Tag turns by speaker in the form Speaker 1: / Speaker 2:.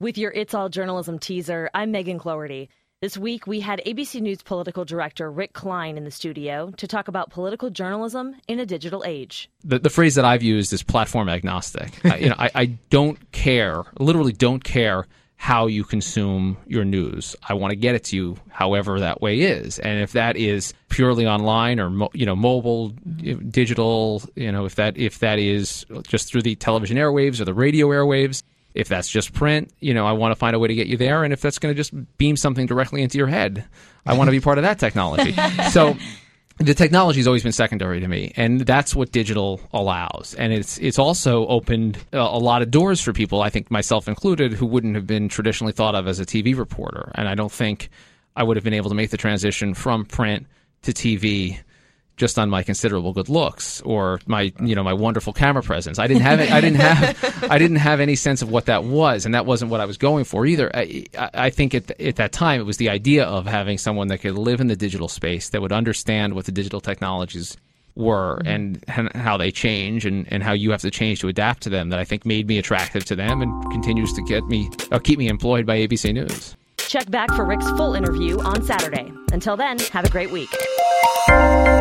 Speaker 1: With your It's All Journalism teaser, I'm Megan Cloherty. This week, we had ABC News political director Rick Klein in the studio to talk about political journalism in a digital age.
Speaker 2: The phrase that I've used is platform agnostic. I don't care, literally don't care how you consume your news. I want to get it to you however that way is. And if that is purely online or mobile, digital, if that is just through the television airwaves or the radio airwaves, if that's just print, I want to find a way to get you there. And if that's going to just beam something directly into your head, I want to be part of that technology. So the technology has always been secondary to me, and that's what digital allows. And it's also opened a lot of doors for people, I think myself included, who wouldn't have been traditionally thought of as a TV reporter. And I don't think I would have been able to make the transition from print to TV just on my considerable good looks or my wonderful camera presence. I didn't have any sense of what that was, and that wasn't what I was going for either. I think at that time it was the idea of having someone that could live in the digital space, that would understand what the digital technologies were and how they change and how you have to change to adapt to them, that I think made me attractive to them and continues to keep me employed by ABC News.
Speaker 1: Check back for Rick's full interview on Saturday. Until then, have a great week.